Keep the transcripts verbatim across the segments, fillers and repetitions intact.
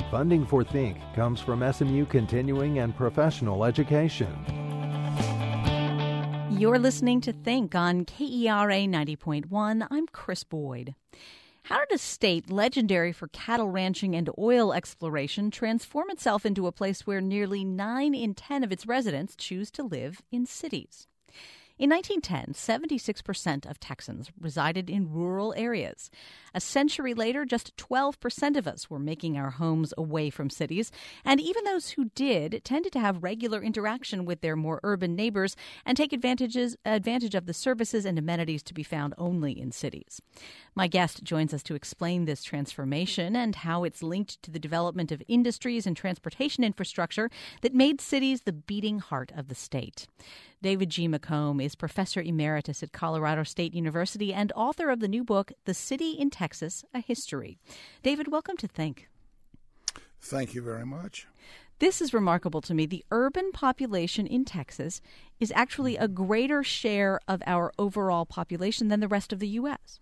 Funding for Think comes from S M U Continuing and Professional Education. You're listening to Think on K E R A ninety point one. I'm Chris Boyd. How did a state legendary for cattle ranching and oil exploration transform itself into a place where nearly nine in ten of its residents choose to live in cities? In nineteen ten, seventy-six percent of Texans resided in rural areas. A century later, just twelve percent of us were making our homes away from cities, and even those who did tended to have regular interaction with their more urban neighbors and take advantages, advantage of the services and amenities to be found only in cities. My guest joins us to explain this transformation and how it's linked to the development of industries and transportation infrastructure that made cities the beating heart of the state. David G. McComb is Professor Emeritus at Colorado State University and author of the new book, The City in Texas, A History. David, welcome to Think. Thank you very much. This is remarkable to me. The urban population in Texas is actually a greater share of our overall population than the rest of the U S.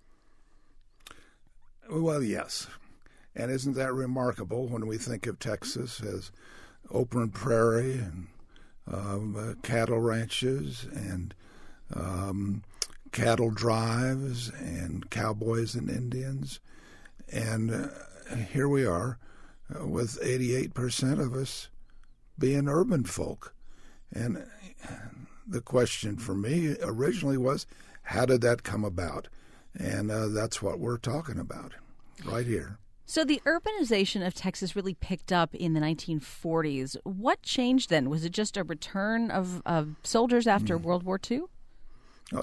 Well, yes. And isn't that remarkable when we think of Texas as open prairie and Um, uh, cattle ranches and um, cattle drives and cowboys and Indians. And uh, here we are uh, with eighty-eight percent of us being urban folk. And the question for me originally was, how did that come about? And uh, that's what we're talking about right here. So the urbanization of Texas really picked up in the nineteen forties. What changed then? Was it just a return of, of soldiers after mm. World War Two? Uh,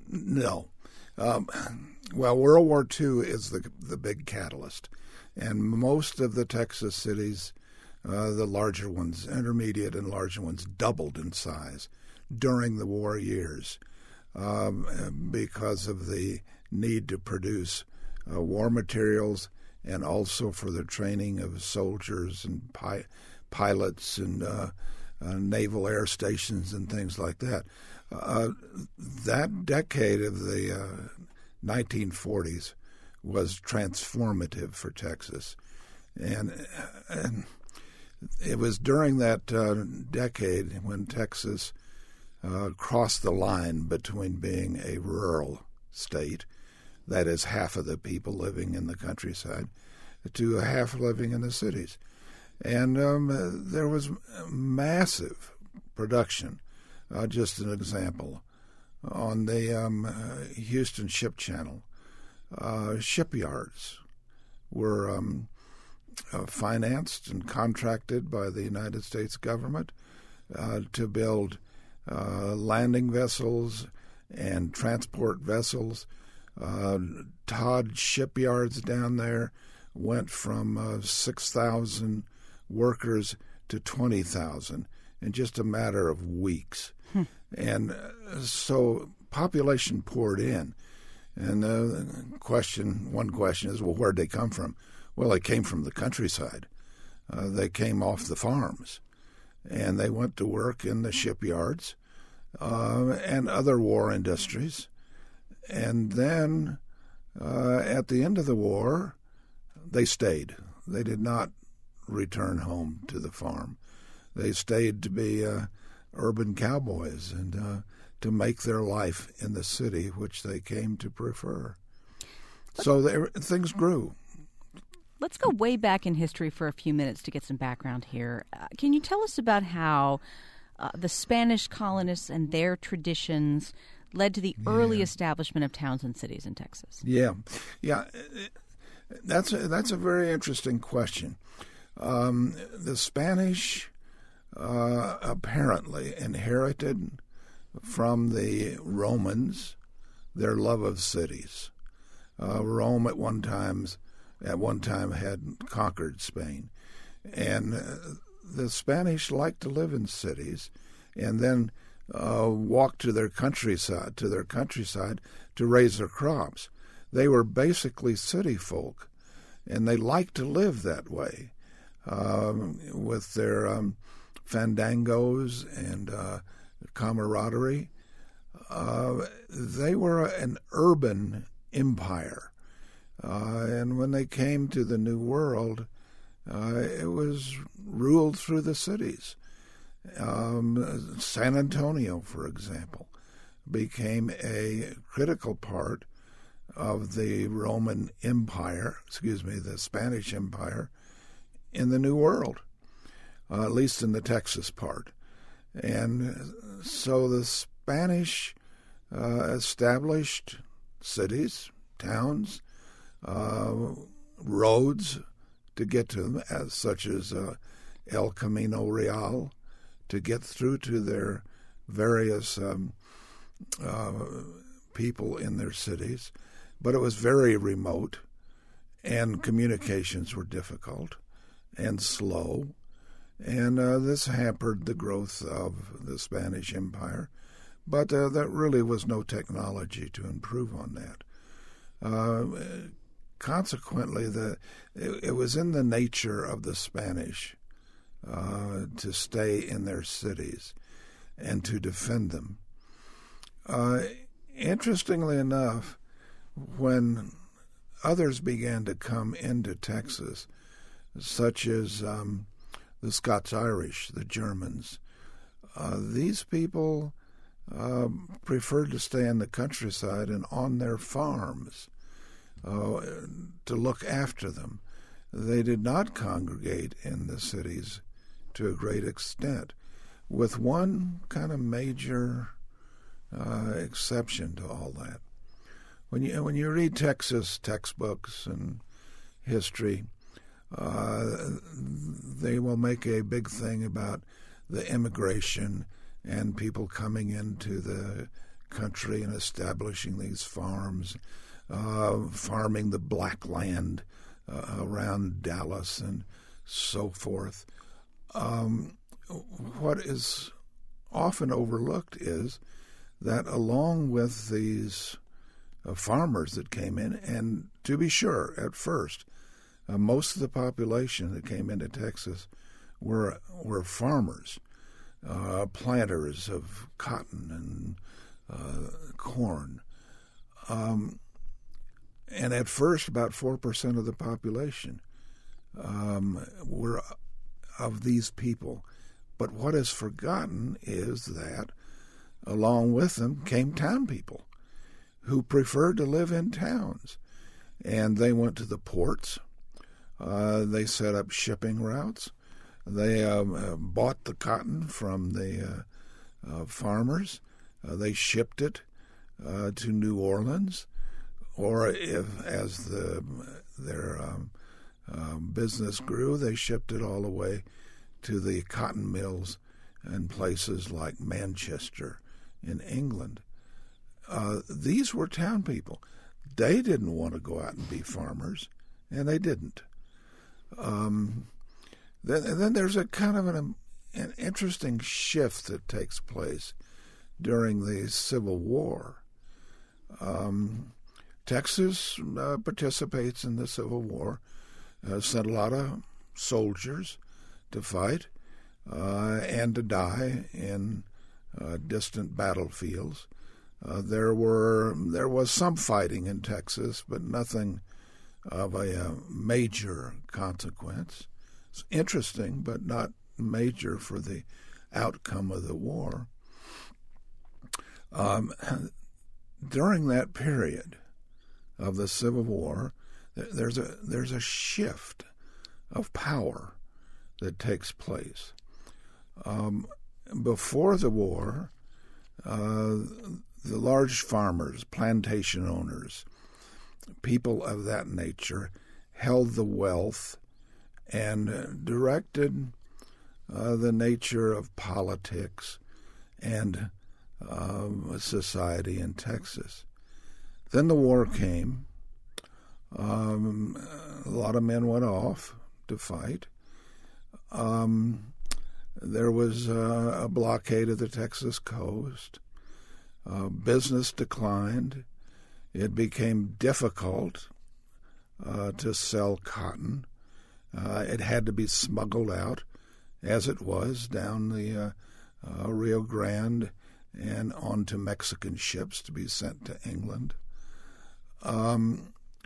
no. Um, well, World War Two is the the big catalyst. And most of the Texas cities, uh, the larger ones, intermediate and larger ones, doubled in size during the war years um, because of the need to produce uh, war materials and also for the training of soldiers and pi- pilots and uh, uh, naval air stations and things like that. Uh, that decade of the uh, nineteen forties was transformative for Texas. And, and it was during that uh, decade when Texas uh, crossed the line between being a rural state, that is half of the people living in the countryside, to half living in the cities. And um, uh, there was massive production. Uh, just an example, on the um, uh, Houston Ship Channel, uh, shipyards were um, uh, financed and contracted by the United States government uh, to build uh, landing vessels and transport vessels. Uh, Todd shipyards down there went from uh, six thousand workers to twenty thousand in just a matter of weeks. Hmm. And uh, so population poured in. And uh, the question, one question is, well, where'd they come from? Well, they came from the countryside. Uh, they came off the farms. And they went to work in the shipyards uh, and other war industries. And then uh, at the end of the war, they stayed. They did not return home to the farm. They stayed to be uh, urban cowboys and uh, to make their life in the city, which they came to prefer. So there, things grew. Let's go way back in history for a few minutes to get some background here. Uh, can you tell us about how uh, the Spanish colonists and their traditions led to the yeah. early establishment of towns and cities in Texas? Yeah, yeah, that's a, that's a very interesting question. Um, the Spanish uh, apparently inherited from the Romans their love of cities. Uh, Rome at one time at one time had conquered Spain, and uh, the Spanish liked to live in cities, and then Uh, walk to their countryside, to their countryside to raise their crops. They were basically city folk, and they liked to live that way, um, with their um, fandangos and uh, camaraderie. Uh, they were an urban empire, uh, and when they came to the New World, uh, it was ruled through the cities. Um, San Antonio, for example, became a critical part of the Roman Empire, excuse me, the Spanish Empire in the New World, uh, at least in the Texas part. And so the Spanish uh, established cities, towns, uh, roads to get to them, as such as uh, El Camino Real, to get through to their various um, uh, people in their cities. But it was very remote, and communications were difficult and slow, and uh, this hampered the growth of the Spanish Empire. But uh, there really was no technology to improve on that. Uh, consequently, the it, it was in the nature of the Spanish uh, to stay in their cities and to defend them. Uh, interestingly enough, when others began to come into Texas, such as um, the Scots-Irish, the Germans, uh, these people uh, preferred to stay in the countryside and on their farms uh, to look after them. They did not congregate in the cities to a great extent, with one kind of major uh, exception to all that. When you when you read Texas textbooks and history, uh, they will make a big thing about the immigration and people coming into the country and establishing these farms, uh, farming the black land uh, around Dallas and so forth. Um, what is often overlooked is that along with these uh, farmers that came in, and to be sure, at first, uh, most of the population that came into Texas were were farmers, uh, planters of cotton and uh, corn. Um, and at first, about four percent of the population um, were of these people. But what is forgotten is that along with them came town people who preferred to live in towns. And they went to the ports. Uh, they set up shipping routes. They um, uh, bought the cotton from the uh, uh, farmers. Uh, they shipped it uh, to New Orleans, or if, as the their um, uh, business grew, they shipped it all the way to the cotton mills in places like Manchester in England. Uh, these were town people. They didn't want to go out and be farmers, and they didn't. Um, then, and then there's a kind of an, an interesting shift that takes place during the Civil War. Um, Texas uh, participates in the Civil War, uh, sent a lot of soldiers to fight uh, and to die in uh, distant battlefields. Uh, there were there was some fighting in Texas, but nothing of a uh, major consequence. It's interesting, but not major for the outcome of the war. Um, during that period of the Civil War, there's a there's a shift of power that takes place. Um, before the war, uh, the large farmers, plantation owners, people of that nature held the wealth and directed uh, the nature of politics and uh, society in Texas. Then the war came. Um, a lot of men went off to fight. Um, there was uh, a blockade of the Texas coast. Uh, business declined. It became difficult uh, to sell cotton. Uh, it had to be smuggled out, as it was, down the uh, uh, Rio Grande and onto Mexican ships to be sent to England. Um,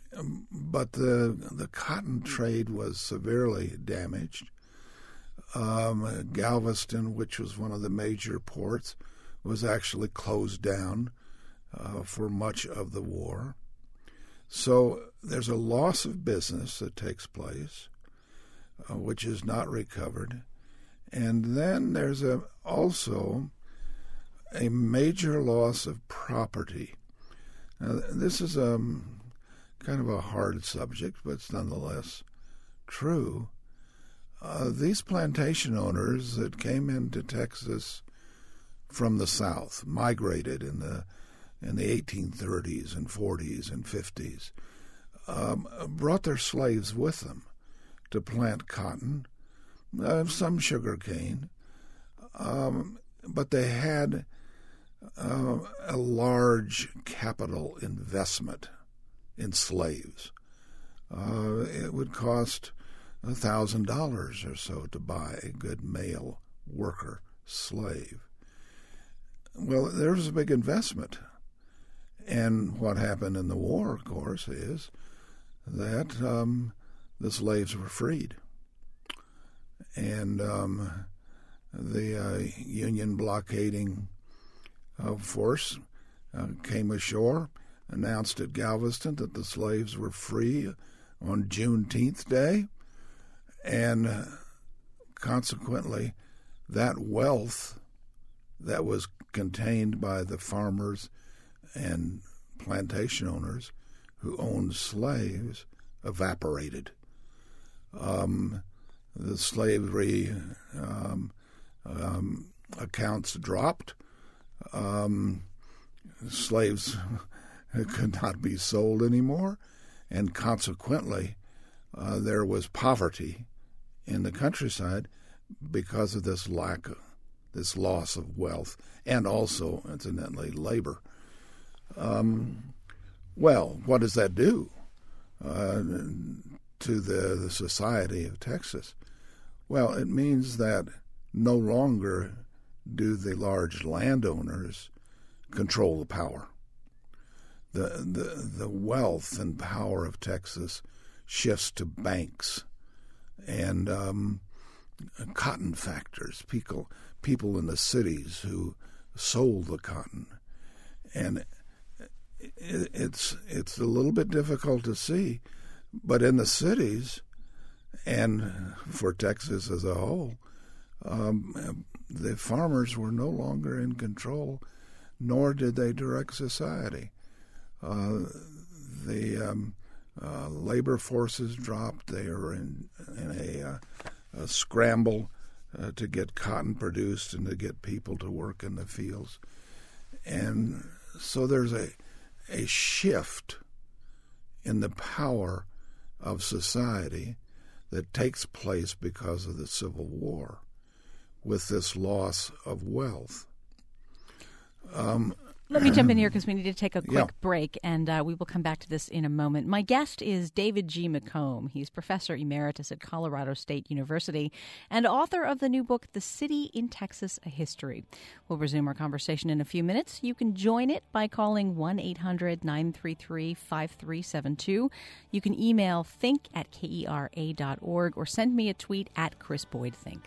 but the the cotton trade was severely damaged. Um, Galveston, which was one of the major ports, was actually closed down uh, for much of the war. So there's a loss of business that takes place, uh, which is not recovered. And then there's a, also a major loss of property. Now, this is um, kind of a hard subject, but it's nonetheless true. Uh, these plantation owners that came into Texas from the South, migrated in the in the eighteen thirties and forties and fifties, um, brought their slaves with them to plant cotton, uh, some sugar cane, um, but they had uh, a large capital investment in slaves. Uh, it would cost a thousand dollars or so to buy a good male worker slave. Well, there was a big investment. And what happened in the war, of course, is that um, the slaves were freed. And um, the uh, Union blockading uh, force uh, came ashore, announced at Galveston that the slaves were free on Juneteenth Day, and uh, consequently, that wealth that was contained by the farmers and plantation owners who owned slaves evaporated. Um, the slavery um, um, accounts dropped. Um, slaves could not be sold anymore, and consequently, uh, there was poverty in the countryside because of this lack of, this loss of wealth, and also, incidentally, labor. Um, well, what does that do uh, to the, the society of Texas? Well, it means that no longer do the large landowners control the power. The, the, the wealth and power of Texas shifts to banks and um, cotton factors, people, people in the cities who sold the cotton. And it's it's a little bit difficult to see, but in the cities, and for Texas as a whole, um, the farmers were no longer in control, nor did they direct society. Uh, the um, uh, labor forces dropped. They were in, in a, uh, a scramble uh, to get cotton produced and to get people to work in the fields. And so there's a a shift in the power of society that takes place because of the Civil War with this loss of wealth. Um, Let me jump in here because we need to take a quick Yeah. break, and uh, we will come back to this in a moment. My guest is David G. McComb. He's professor emeritus at Colorado State University and author of the new book, The City in Texas, A History. We'll resume our conversation in a few minutes. You can join it by calling one eight hundred nine three three five three seven two. You can email think at kera dot org or send me a tweet at Chris Boyd Think.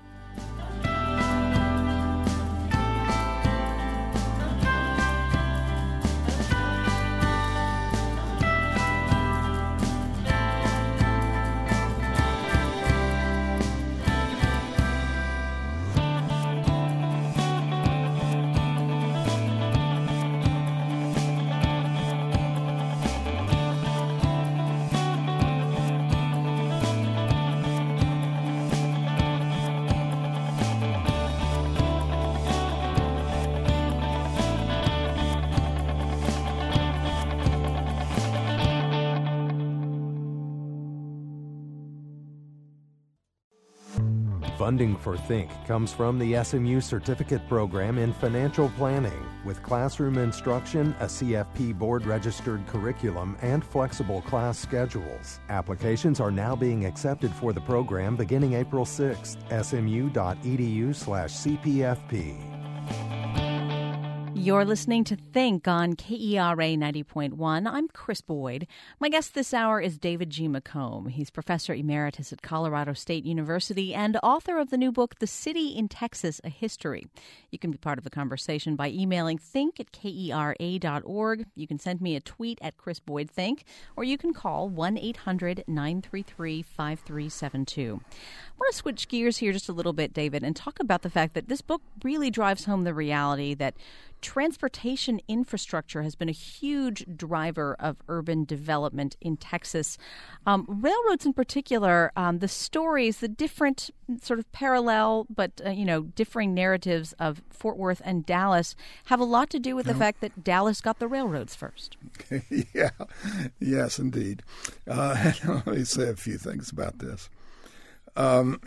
Funding for Think comes from the S M U Certificate Program in Financial Planning, with classroom instruction, a C F P board-registered curriculum, and flexible class schedules. Applications are now being accepted for the program beginning April sixth. S M U dot E D U slash C P F P. You're listening to Think on K E R A ninety point one. I'm Chris Boyd. My guest this hour is David G. McComb. He's professor emeritus at Colorado State University and author of the new book, The City in Texas, A History. You can be part of the conversation by emailing think at K E R A dot org. You can send me a tweet at Chris Boyd Think, or you can call one eight hundred nine three three five three seven two. I want to switch gears here just a little bit, David, and talk about the fact that this book really drives home the reality that transportation infrastructure has been a huge driver of urban development in Texas. Um, railroads in particular, um, the stories, the different sort of parallel but, uh, you know, differing narratives of Fort Worth and Dallas have a lot to do with the Yeah. fact that Dallas got the railroads first. yeah, yes, indeed. Uh, let me say a few things about this. Um,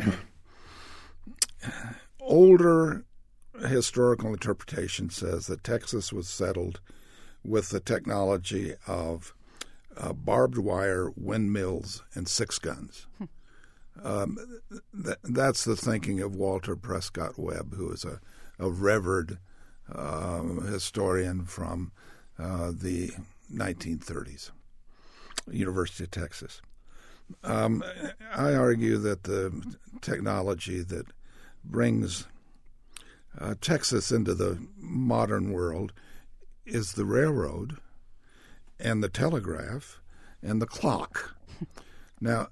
older historical interpretation says that Texas was settled with the technology of uh, barbed wire, windmills, and six guns. um, th- that's the thinking of Walter Prescott Webb, who is a, a revered um, historian from uh, the nineteen thirties, University of Texas. Um, I argue that the technology that brings Uh, Texas into the modern world is the railroad and the telegraph and the clock. Now,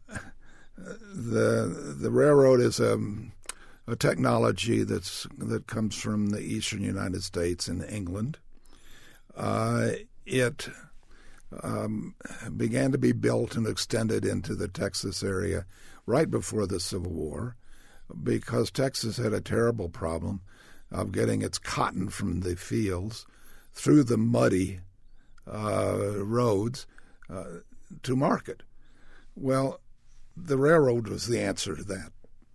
the the railroad is a, a technology that's that comes from the eastern United States and England. Uh, it um, began to be built and extended into the Texas area right before the Civil War, because Texas had a terrible problem of getting its cotton from the fields through the muddy uh, roads uh, to market. Well, the railroad was the answer to that.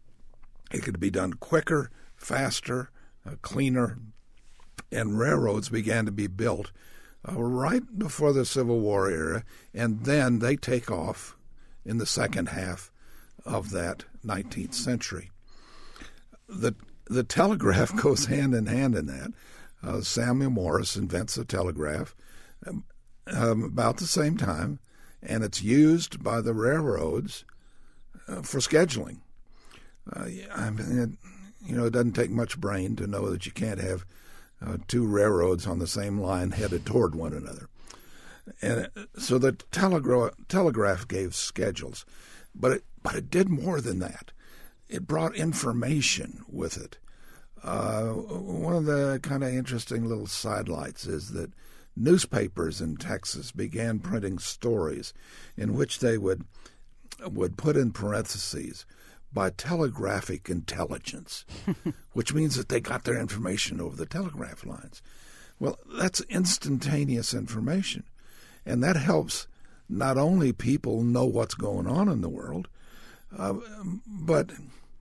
It could be done quicker, faster, uh, cleaner, and railroads began to be built uh, right before the Civil War era, and then they take off in the second half of that nineteenth century. The The telegraph goes hand in hand in that. Uh, Samuel Morse invents the telegraph um, um, about the same time, and it's used by the railroads uh, for scheduling. Uh, I mean, it, you know, it doesn't take much brain to know that you can't have uh, two railroads on the same line headed toward one another. And so the telegra- telegraph gave schedules, but it, but it did more than that. It brought information with it. Uh, one of the kind of interesting little sidelights is that newspapers in Texas began printing stories in which they would would put in parentheses by telegraphic intelligence, which means that they got their information over the telegraph lines. Well, that's instantaneous information, and that helps not only people know what's going on in the world, uh, but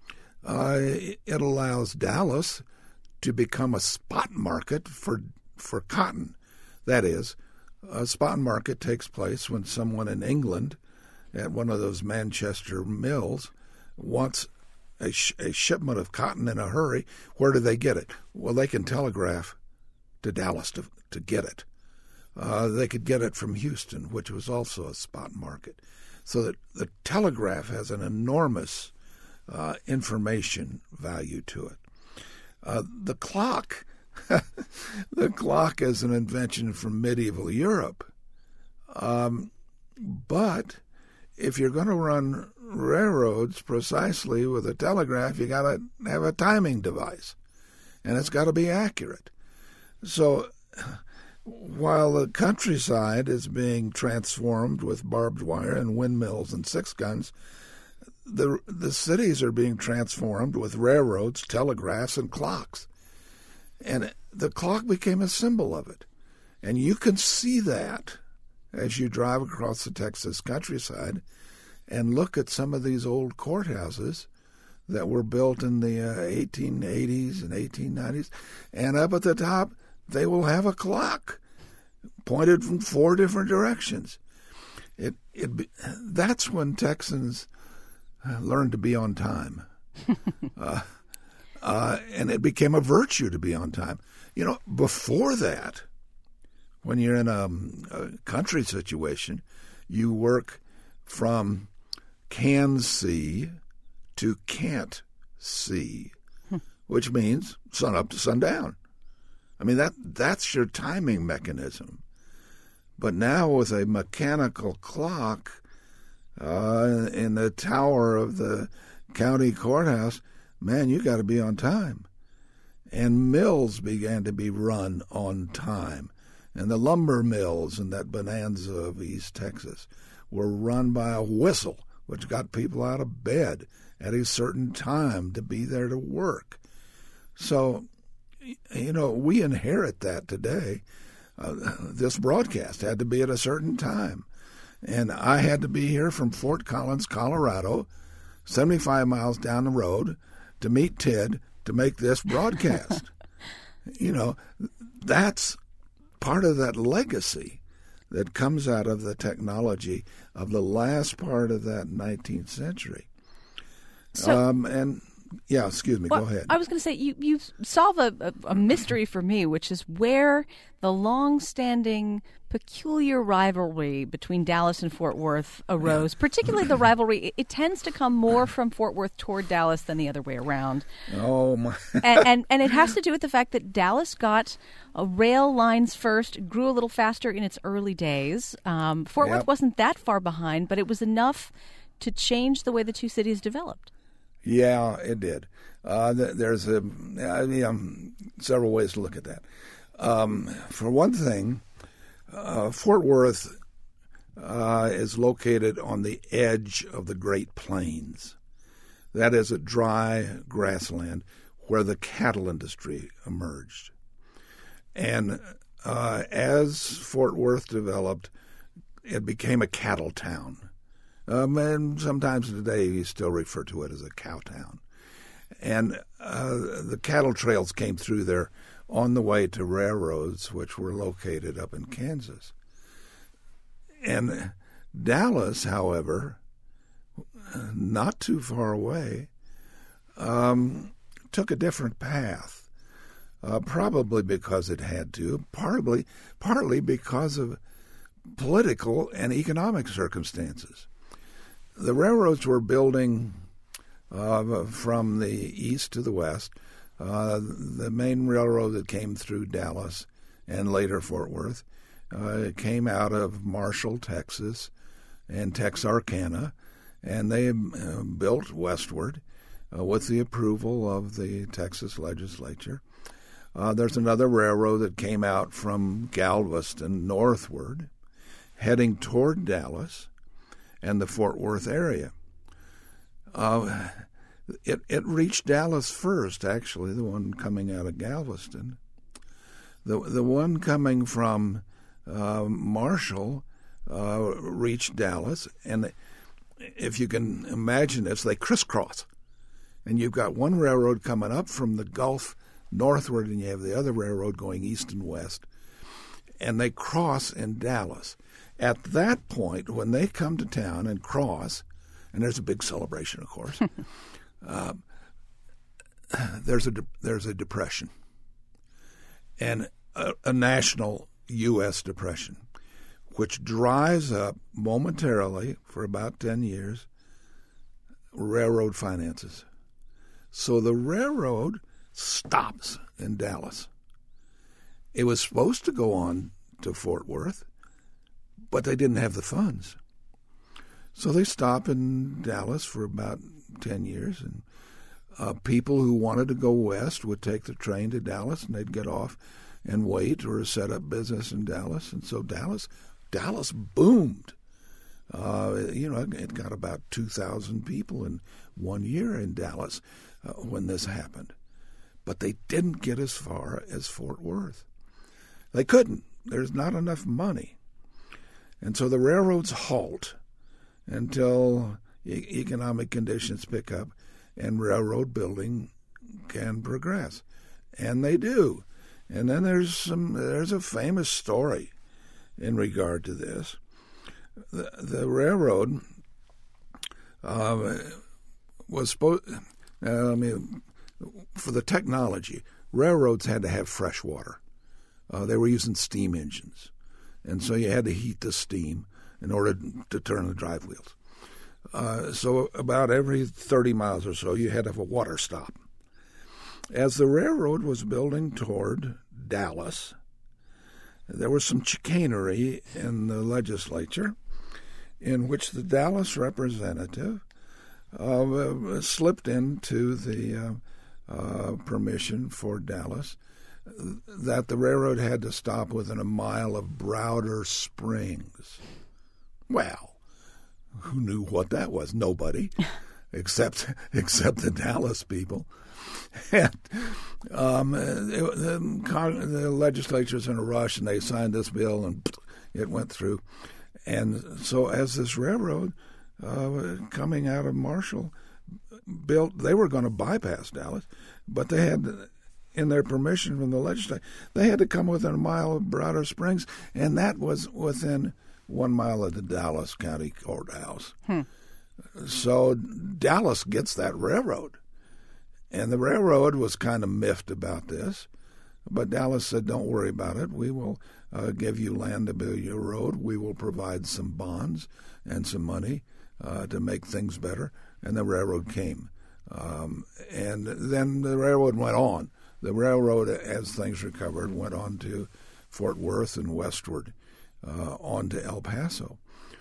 Uh, it allows Dallas to become a spot market for for cotton. That is, a spot market takes place when someone in England at one of those Manchester mills wants a, sh- a shipment of cotton in a hurry. Where do they get it? Well, they can telegraph to Dallas to, to get it. Uh, they could get it from Houston, which was also a spot market. So that the telegraph has an enormous Uh, information value to it. Uh, the clock, the clock is an invention from medieval Europe. Um, but if you're going to run railroads precisely with a telegraph, you got to have a timing device, and it's got to be accurate. So while the countryside is being transformed with barbed wire and windmills and six guns, The the cities are being transformed with railroads, telegraphs, and clocks. And the clock became a symbol of it. And you can see that as you drive across the Texas countryside and look at some of these old courthouses that were built in the uh, eighteen eighties and eighteen nineties. And up at the top, they will have a clock pointed from four different directions. It it That's when Texans learn to be on time. uh, uh, and it became a virtue to be on time. You know, before that, when you're in a, a country situation, you work from can see to can't see, hmm. which means sun up to sundown. I mean, that that's your timing mechanism. But now with a mechanical clock uh, in the tower of the county courthouse, man, you got to be on time. And mills began to be run on time. And the lumber mills in that bonanza of East Texas were run by a whistle, which got people out of bed at a certain time to be there to work. So, you know, we inherit that today. Uh, this broadcast had to be at a certain time. And I had to be here from Fort Collins, Colorado, seventy-five miles down the road, to meet Ted to make this broadcast. You know, that's part of that legacy that comes out of the technology of the last part of that nineteenth century. So, um, and yeah, excuse me, well, go ahead. I was going to say, you, you solve a, a, a mystery for me, which is where the long-standing peculiar rivalry between Dallas and Fort Worth arose, particularly the rivalry. It, it tends to come more from Fort Worth toward Dallas than the other way around. Oh, my. and, and, and it has to do with the fact that Dallas got uh, rail lines first, grew a little faster in its early days. Um, Fort Yep. Worth wasn't that far behind, but it was enough to change the way the two cities developed. Yeah, it did. Uh, th- there's a, I mean, um, several ways to look at that. Um, for one thing, uh, Fort Worth uh, is located on the edge of the Great Plains. That is a dry grassland where the cattle industry emerged. And uh, as Fort Worth developed, it became a cattle town. Um, and sometimes today you still refer to it as a cow town. And uh, the cattle trails came through there on the way to railroads, which were located up in Kansas. And Dallas, however, not too far away, um, took a different path, uh, probably because it had to, partly, partly because of political and economic circumstances. The railroads were building uh, from the east to the west. Uh, the main railroad that came through Dallas and later Fort Worth uh, came out of Marshall, Texas, and Texarkana, and they uh, built westward uh, with the approval of the Texas legislature. Uh, there's another railroad that came out from Galveston northward, heading toward Dallas and the Fort Worth area. Uh, it, it reached Dallas first, actually, the one coming out of Galveston. The the one coming from uh, Marshall uh, reached Dallas, and they, if you can imagine this, they crisscross. And you've got one railroad coming up from the Gulf northward, and you have the other railroad going east and west. And they cross in Dallas. At that point, when they come to town and cross, and there's a big celebration, of course, uh, there's a de- there's a depression, and a, a national U S depression, which dries up momentarily for about ten years railroad finances. So the railroad stops in Dallas. It was supposed to go on to Fort Worth, but they didn't have the funds. So they stopped in Dallas for about ten years, and uh, people who wanted to go west would take the train to Dallas, and they'd get off and wait or set up business in Dallas. And so Dallas Dallas boomed. Uh, you know, it got about two thousand people in one year in Dallas uh, when this happened. But they didn't get as far as Fort Worth. They couldn't. There's not enough money. And so the railroads halt until e- economic conditions pick up and railroad building can progress. And they do. And then there's some there's a famous story in regard to this. The, the railroad uh, was supposed. Uh, let me for the technology, railroads had to have fresh water. Uh, they were using steam engines, and so you had to heat the steam in order to turn the drive wheels. Uh, so about every thirty miles or so, you had to have a water stop. As the railroad was building toward Dallas, there was some chicanery in the legislature in which the Dallas representative uh, slipped into the uh, uh, permission for Dallas that the railroad had to stop within a mile of Browder Springs. Well, who knew what that was? Nobody, except except the Dallas people. And um, it, the, the legislature's in a rush, and they signed this bill, and it went through. And so as this railroad uh, coming out of Marshall built, they were going to bypass Dallas, but they had, in their permission from the legislature, they had to come within a mile of Browder Springs, and that was within one mile of the Dallas County Courthouse. Hmm. So Dallas gets that railroad. And the railroad was kind of miffed about this, but Dallas said, don't worry about it. We will uh, give you land to build your road. We will provide some bonds and some money uh, to make things better. And the railroad came. Um, and then the railroad went on. The railroad, as things recovered, went on to Fort Worth and westward uh, on to El Paso.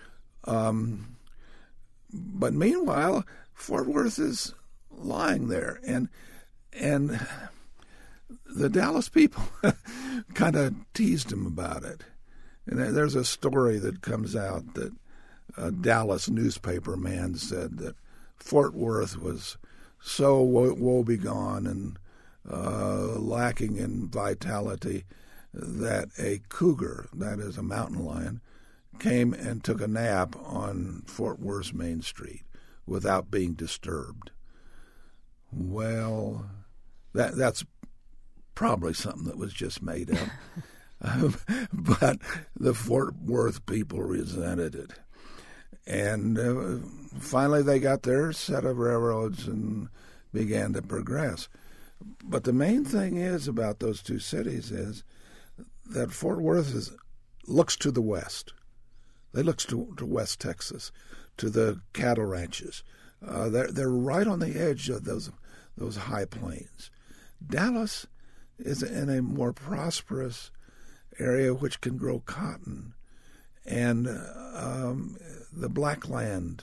Um, but meanwhile, Fort Worth is lying there, and and the Dallas people kind of teased him about it. And there's a story that comes out that a Dallas newspaper man said that Fort Worth was so wo- woebegone and uh, lacking in vitality that a cougar, that is a mountain lion, came and took a nap on Fort Worth's Main Street without being disturbed. Well, that that's probably something that was just made up. um, but the Fort Worth people resented it. And uh, finally they got their set of railroads and began to progress. But the main thing is about those two cities is that Fort Worth is, looks to the west. They look to, to West Texas, to the cattle ranches. Uh, they're they're right on the edge of those those high plains. Dallas is in a more prosperous area which can grow cotton, and um, the Blackland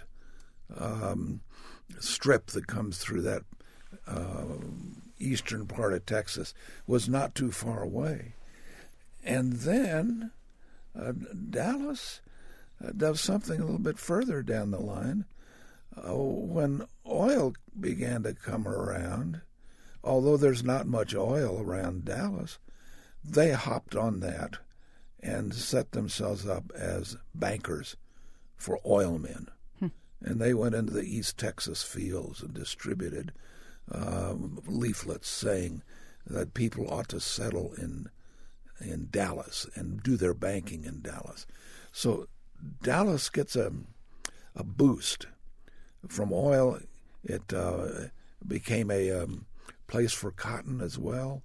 um, strip that comes through that uh, eastern part of Texas was not too far away. And then uh, Dallas uh, does something a little bit further down the line. Uh, when oil began to come around, although there's not much oil around Dallas, they hopped on that and set themselves up as bankers for oil men. Hmm. And they went into the East Texas fields and distributed uh, leaflets saying that people ought to settle in in Dallas and do their banking in Dallas. So Dallas gets a a boost. From oil, it uh, became a um, place for cotton as well.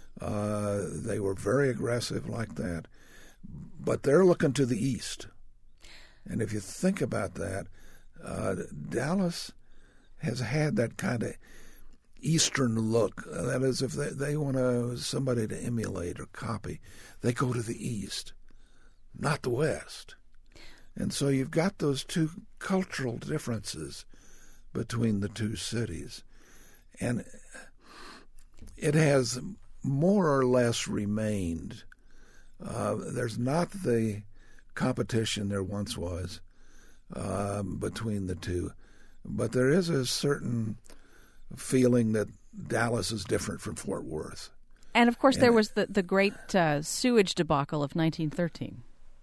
Uh, they were very aggressive like that. But they're looking to the east. And if you think about that, uh, Dallas has had that kind of eastern look. That is, if they, they want to, somebody to emulate or copy, they go to the east, not the west. And so you've got those two cultural differences between the two cities. And it has more or less remained. Uh, there's not the competition there once was um, between the two. But there is a certain feeling that Dallas is different from Fort Worth. And, of course, and there was the, the great uh, sewage debacle of nineteen thirteen.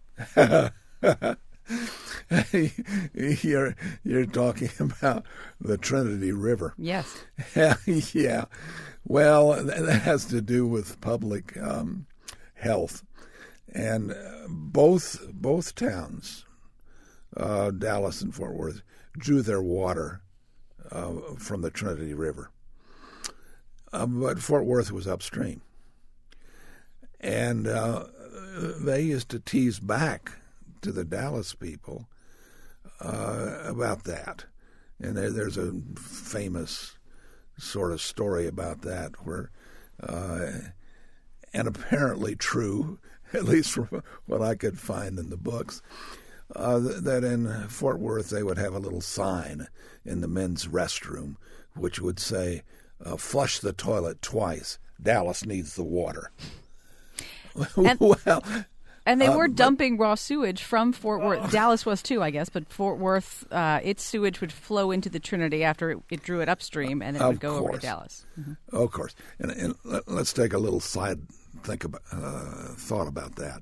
you're you're talking about the Trinity River. Yes. Yeah. Well, that has to do with public um, health, and both both towns, uh, Dallas and Fort Worth, drew their water uh, from the Trinity River. uh, but Fort Worth was upstream. And uh, they used to tease back to the Dallas people uh, about that. And there, there's a famous sort of story about that where, uh, and apparently true, at least from what I could find in the books, uh, that in Fort Worth they would have a little sign in the men's restroom which would say, uh, flush the toilet twice, Dallas needs the water. And, well, and they uh, were but, dumping raw sewage from Fort Worth. Dallas was too, I guess, but Fort Worth, uh, its sewage would flow into the Trinity after it, it drew it upstream, and it would go course. over to Dallas. Mm-hmm. Of course. And, and let, let's take a little side think about, uh, thought about that.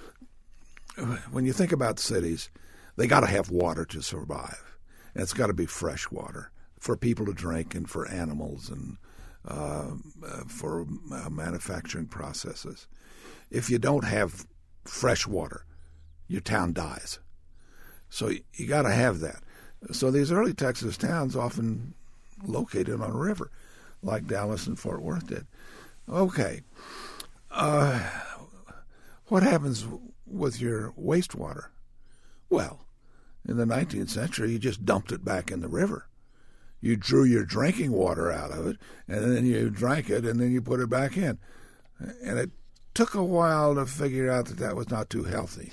When you think about cities, they got to have water to survive. And it's got to be fresh water for people to drink and for animals and uh, uh, for uh, manufacturing processes. If you don't have fresh water, your town dies. So you, you got to have that. So these early Texas towns often located on a river, like Dallas and Fort Worth did. Okay. Uh, what happens with your wastewater? Well, in the nineteenth century, you just dumped it back in the river. You drew your drinking water out of it, and then you drank it, and then you put it back in. And it took a while to figure out that that was not too healthy.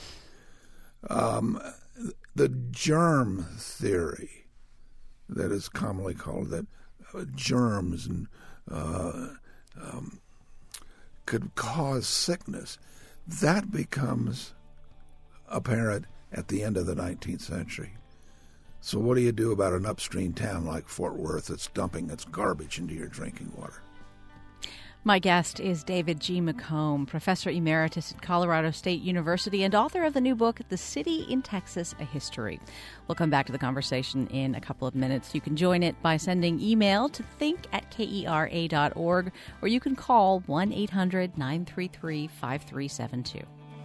Um, the germ theory that is commonly called that uh, germs and uh, um, could cause sickness, that becomes apparent at the end of the nineteenth century. So what do you do about an upstream town like Fort Worth that's dumping its garbage into your drinking water? My guest is David G. McComb, Professor Emeritus at Colorado State University and author of the new book, The City in Texas, A History. We'll come back to the conversation in a couple of minutes. You can join it by sending email to think at kera dot org, or you can call one eight hundred nine three three five three seven two.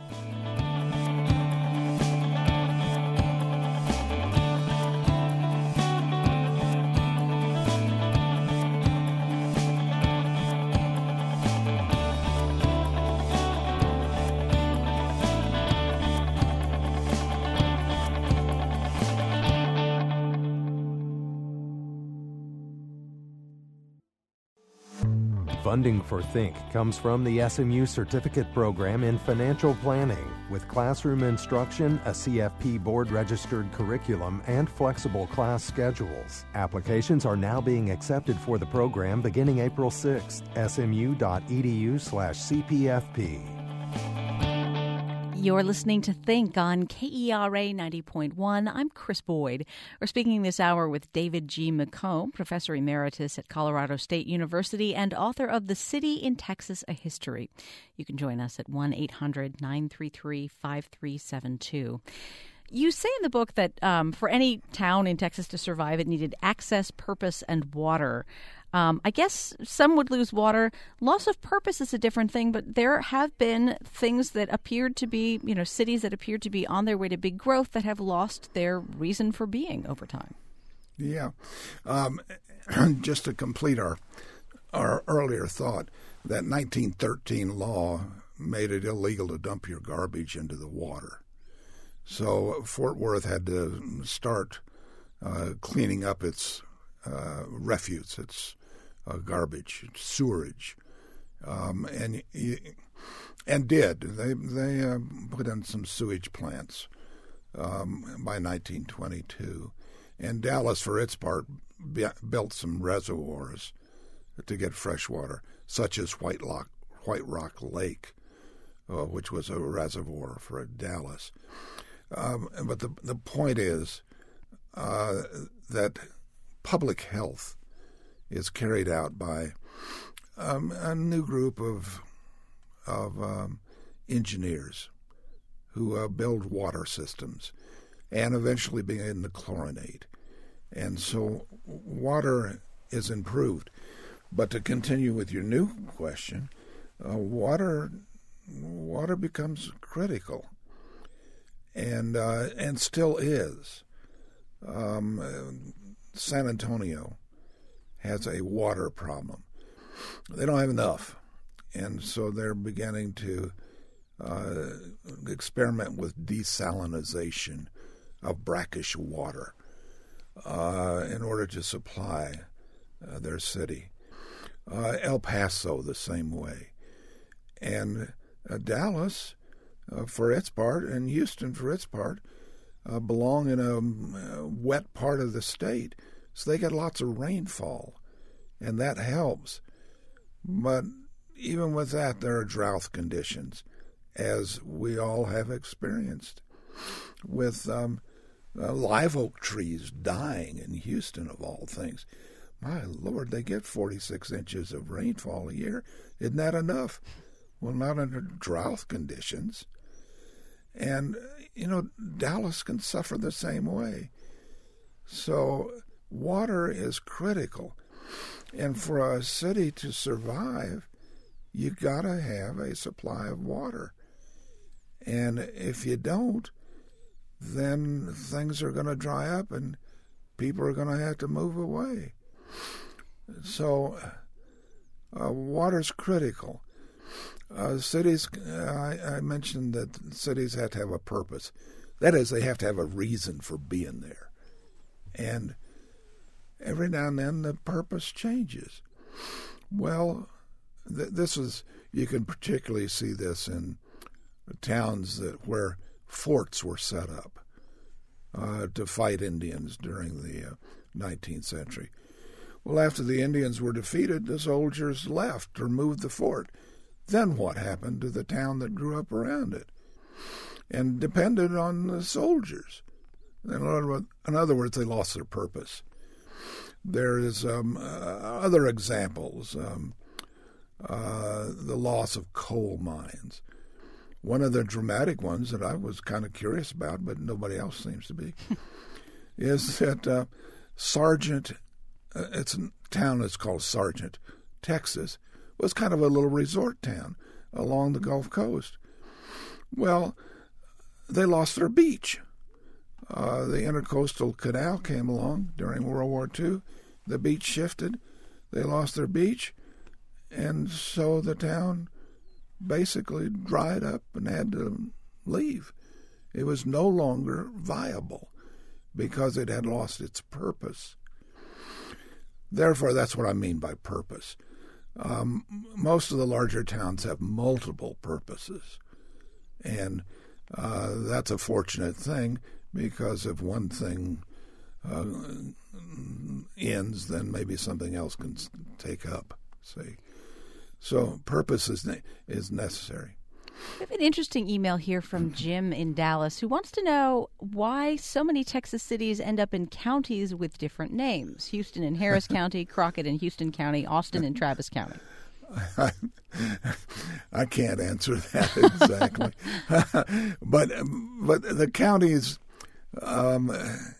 Funding for Think comes from the S M U Certificate Program in Financial Planning, with classroom instruction, a C F P board-registered curriculum, and flexible class schedules. Applications are now being accepted for the program beginning April sixth. S M U dot E D U slash C P F P. You're listening to Think on K E R A ninety point one. I'm Chris Boyd. We're speaking this hour with David G. McComb, Professor Emeritus at Colorado State University and author of The City in Texas, A History. You can join us at one eight hundred nine three three five three seven two. You say in the book that um, for any town in Texas to survive, it needed access, purpose, and water. Um, I guess some would lose water. Loss of purpose is a different thing, but there have been things that appeared to be, you know, cities that appeared to be on their way to big growth that have lost their reason for being over time. Yeah. Um, just to complete our our earlier thought, that nineteen thirteen law made it illegal to dump your garbage into the water. So Fort Worth had to start uh, cleaning up its uh, refuse, its uh, garbage, its sewerage, um, and and did. They they uh, put in some sewage plants um, by nineteen twenty-two, and Dallas, for its part, be, built some reservoirs to get fresh water, such as White Rock, White Rock Lake, uh, which was a reservoir for Dallas. Um, but the the point is uh, that public health is carried out by um, a new group of of um, engineers who uh, build water systems and eventually begin to chlorinate, and so water is improved. But to continue with your new question, uh, water water becomes critical. And uh, and still is. Um, San Antonio has a water problem. they don't have enough. And so they're beginning to uh, experiment with desalinization of brackish water uh, in order to supply uh, their city. Uh, El Paso the same way. And uh, Dallas, uh, for its part, and Houston, for its part, uh, belong in a uh, wet part of the state. So they get lots of rainfall, and that helps. But even with that, there are drought conditions, as we all have experienced, with um, uh, live oak trees dying in Houston, of all things. My Lord, they get forty-six inches of rainfall a year. Isn't that enough? Well, not under drought conditions. And, you know, Dallas can suffer the same way. So water is critical. And for a city to survive, you got to have a supply of water. And if you don't, then things are going to dry up and people are going to have to move away. So uh, water's critical. Uh, cities, uh, I, I mentioned that cities have to have a purpose. That is, they have to have a reason for being there. And every now and then the purpose changes. Well, th- this is, you can particularly see this in towns that where forts were set up uh, to fight Indians during the uh, nineteenth century. Well, after the Indians were defeated, the soldiers left or moved the fort. Then what happened to the town that grew up around it? And depended on the soldiers. In other words, in other words they lost their purpose. There is um, uh, other examples. Um, uh, the loss of coal mines. One of the dramatic ones that I was kind of curious about, but nobody else seems to be, is that uh, Sargent, uh, it's a town that's called Sargent, Texas, was kind of a little resort town along the Gulf Coast. Well, they lost their beach. Uh, the Intercoastal Canal came along during World War Two. The beach shifted. They lost their beach. And so the town basically dried up and had to leave. It was no longer viable because it had lost its purpose. Therefore, that's what I mean by purpose. Um, most of the larger towns have multiple purposes. And uh, that's a fortunate thing, because if one thing uh, ends, then maybe something else can take up. See, so purpose is ne- is necessary. We have an interesting email here from Jim in Dallas, who wants to know why so many Texas cities end up in counties with different names. Houston and Harris County, Crockett and Houston County, Austin and Travis County. I, I can't answer that exactly. but but the counties, um,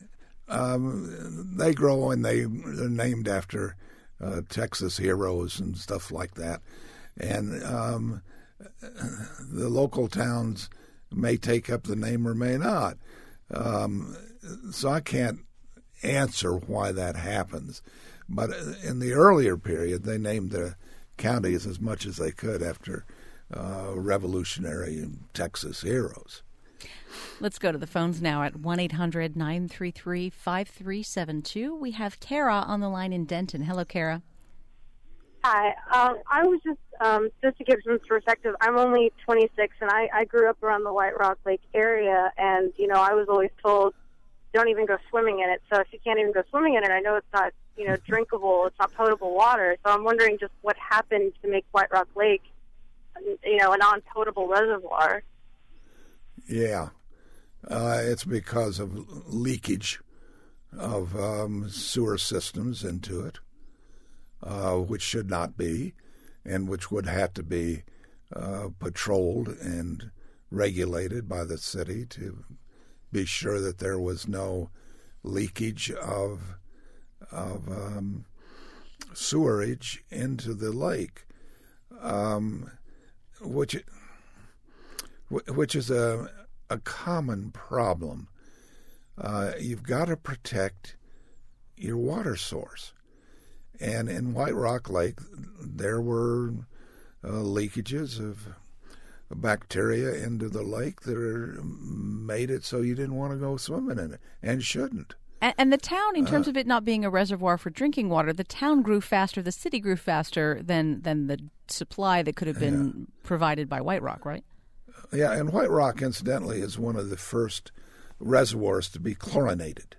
um, they grow and they, they're named after uh, Texas heroes and stuff like that. And um, the local towns may take up the name or may not. Um, so I can't answer why that happens. But in the earlier period, they named the counties as much as they could after uh, revolutionary Texas heroes. Let's go to the phones now at one eight hundred nine three three five three seven two. We have Kara on the line in Denton. Hello, Kara. Hi. Um, I was just, um, just to give some perspective, I'm only twenty-six, and I, I grew up around the White Rock Lake area, and, you know, I was always told, don't even go swimming in it. So if you can't even go swimming in it, I know it's not, you know, drinkable, it's not potable water. So I'm wondering just what happened to make White Rock Lake, you know, a non-potable reservoir. Yeah. Uh, it's because of leakage of um, sewer systems into it. Uh, which should not be, and which would have to be uh, patrolled and regulated by the city to be sure that there was no leakage of of um, sewerage into the lake, um, which which is a a common problem. Uh, you've got to protect your water source. And in White Rock Lake, there were uh, leakages of bacteria into the lake that are, made it so you didn't want to go swimming in it, and shouldn't. And, and the town, in terms uh, of it not being a reservoir for drinking water, the town grew faster, the city grew faster than, than the supply that could have been yeah. provided by White Rock, right? Yeah, and White Rock, incidentally, is one of the first reservoirs to be chlorinated.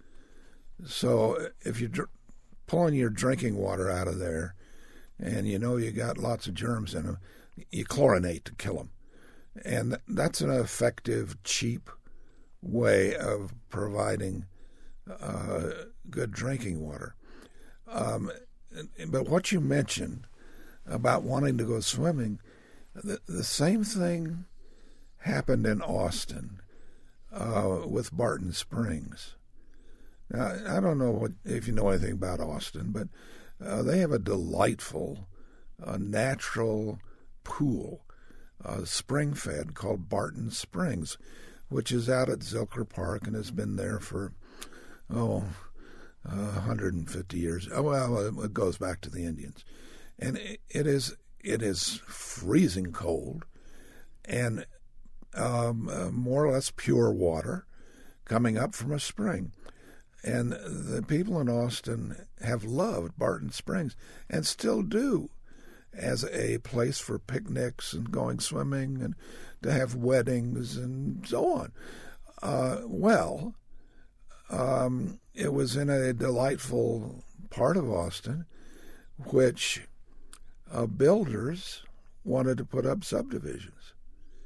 So if you're dr- pulling your drinking water out of there and you know you got lots of germs in them, you chlorinate to kill them. And th- that's an effective, cheap way of providing uh, good drinking water. Um, but what you mentioned about wanting to go swimming, the, the same thing happened in Austin uh, with Barton Springs. Now, I don't know what, if you know anything about Austin, but uh, they have a delightful uh, natural pool, uh, spring-fed, called Barton Springs, which is out at Zilker Park and has been there for, oh, uh, one hundred fifty years. Oh, well, it goes back to the Indians. And it, it is it is freezing cold and um, uh, more or less pure water coming up from a spring. And the people in Austin have loved Barton Springs and still do, as a place for picnics and going swimming and to have weddings and so on. Uh, well, um, it was in a delightful part of Austin which uh, builders wanted to put up subdivisions.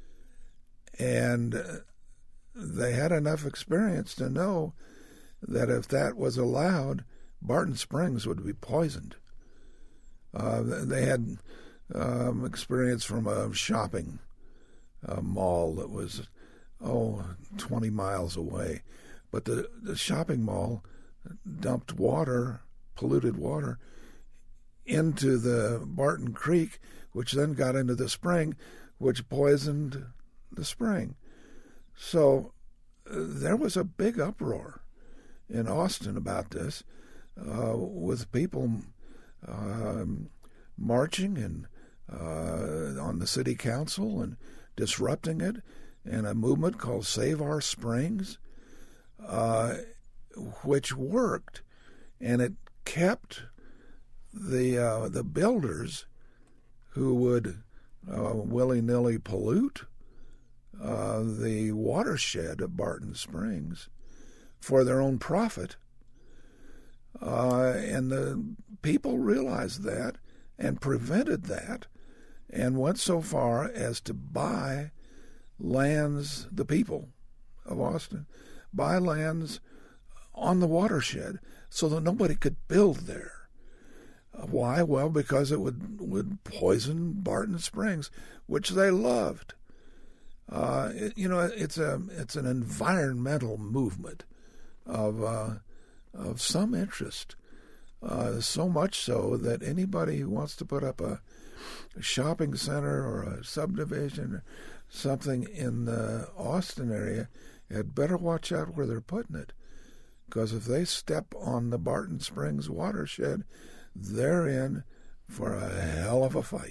And they had enough experience to know that if that was allowed, Barton Springs would be poisoned. Uh, they had um, experience from a shopping uh, mall that was, oh, twenty miles away. But the, the shopping mall dumped water, polluted water, into the Barton Creek, which then got into the spring, which poisoned the spring. So uh, there was a big uproar in Austin about this, uh, with people um, marching and uh, on the city council and disrupting it, and a movement called Save Our Springs, uh, which worked, and it kept the uh, the builders who would uh, willy-nilly pollute uh, the watershed of Barton Springs for their own profit. Uh, and the people realized that and prevented that and went so far as to buy lands, the people of Austin, buy lands on the watershed so that nobody could build there. Why? Well, because it would, would poison Barton Springs, which they loved. Uh, it, you know, it's a it's an environmental movement of uh, of some interest, uh, so much so that anybody who wants to put up a, a shopping center or a subdivision or something in the Austin area had better watch out where they're putting it, because if they step on the Barton Springs watershed, they're in for a hell of a fight.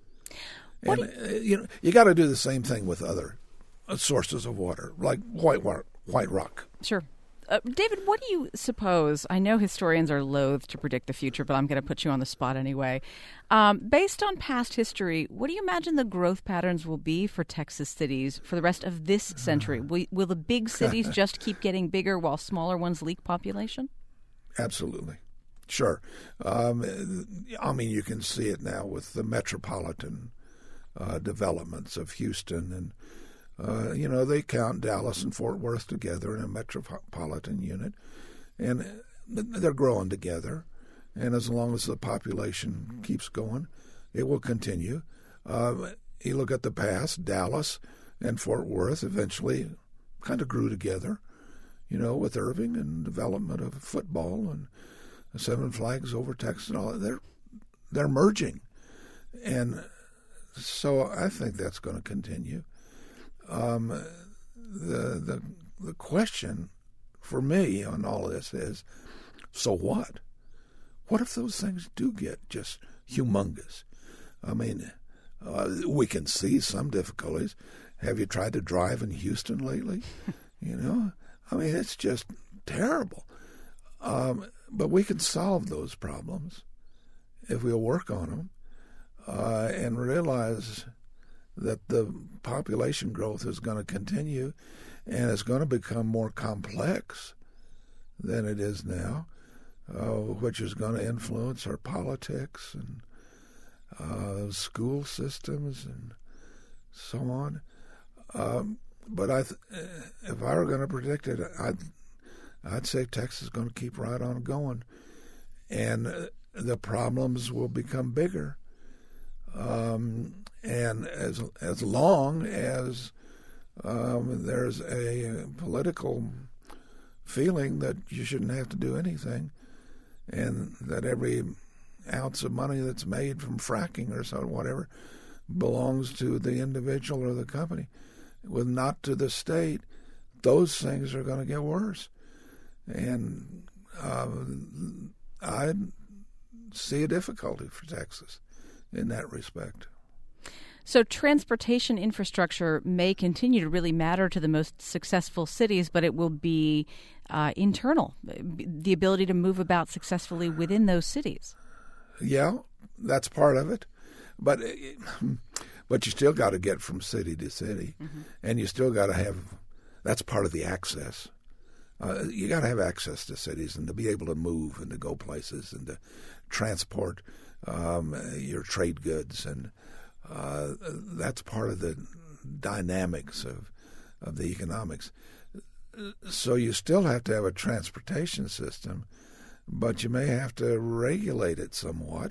What and you, you know, you got to do the same thing with other sources of water, like White White Rock. Sure. Uh, David, what do you suppose? I know historians are loath to predict the future, but I'm going to put you on the spot anyway. Um, based on past history, what do you imagine the growth patterns will be for Texas cities for the rest of this century? Will, will the big cities just keep getting bigger while smaller ones leak population? Absolutely. Sure. Um, I mean, you can see it now with the metropolitan uh, developments of Houston and Uh, you know, they count Dallas and Fort Worth together in a metropolitan unit, and they're growing together. And as long as the population keeps going, it will continue. Uh, you look at the past, Dallas and Fort Worth eventually kind of grew together, you know, with Irving and development of football and Seven Flags over Texas and all that. They're, they're merging. And so I think that's going to continue. Um, the the the question for me on all of this is, so what? what if those things do get just humongous? I mean, uh, we can see some difficulties. Have you tried to drive in Houston lately? You know, I mean, it's just terrible. Um, but we can solve those problems if we'll work on them uh, and realize that the population growth is going to continue and it's going to become more complex than it is now, uh, which is going to influence our politics and uh, school systems and so on. Um, but I, th- if I were going to predict it, I'd, I'd say Texas is going to keep right on going, and uh, the problems will become bigger. Um, and as as long as um, there's a political feeling that you shouldn't have to do anything, and that every ounce of money that's made from fracking or so whatever belongs to the individual or the company, with not to the state, those things are going to get worse. And uh, I see a difficulty for Texas in that respect. So transportation infrastructure may continue to really matter to the most successful cities, but it will be uh, internal, the ability to move about successfully within those cities. Yeah, that's part of it. But but you still got to get from city to city, mm-hmm. and you still got to have, that's part of the access. Uh, you got to have access to cities and to be able to move and to go places and to transport um, your trade goods, and uh, that's part of the dynamics of of the economics. So you still have to have a transportation system, but you may have to regulate it somewhat,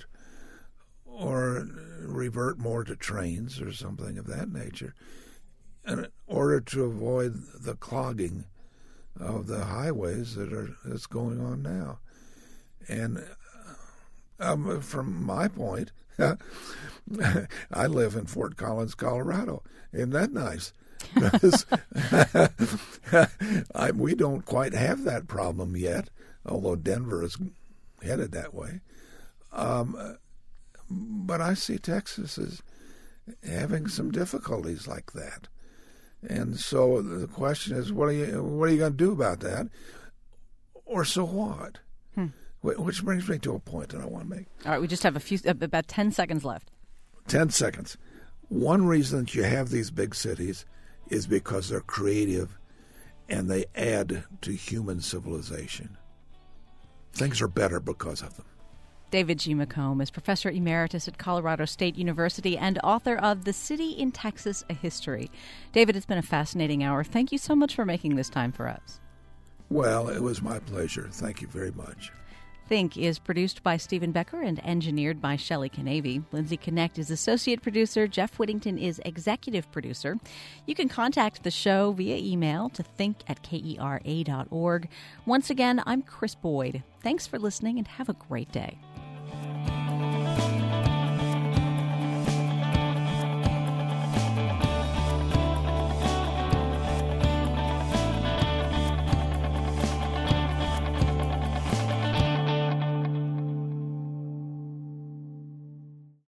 or revert more to trains or something of that nature, in order to avoid the clogging of the highways that are that's going on now. And um, from my point, I live in Fort Collins, Colorado. Isn't that nice? Because I, we don't quite have that problem yet, although Denver is headed that way. Um, but I see Texas as having some difficulties like that. And so the question is, what are you what are you going to do about that? Or so what? Hmm. Which brings me to a point that I want to make. All right, we just have a few, about ten seconds left. Ten seconds. One reason that you have these big cities is because they're creative and they add to human civilization. Things are better because of them. David G. McComb is Professor Emeritus at Colorado State University and author of The City in Texas, A History. David, it's been a fascinating hour. Thank you so much for making this time for us. Well, it was my pleasure. Thank you very much. Think is produced by Stephen Becker and engineered by Shelley Canavy. Lindsay Connect is associate producer. Jeff Whittington is executive producer. You can contact the show via email to think at kera dot org. Once again, I'm Chris Boyd. Thanks for listening and have a great day.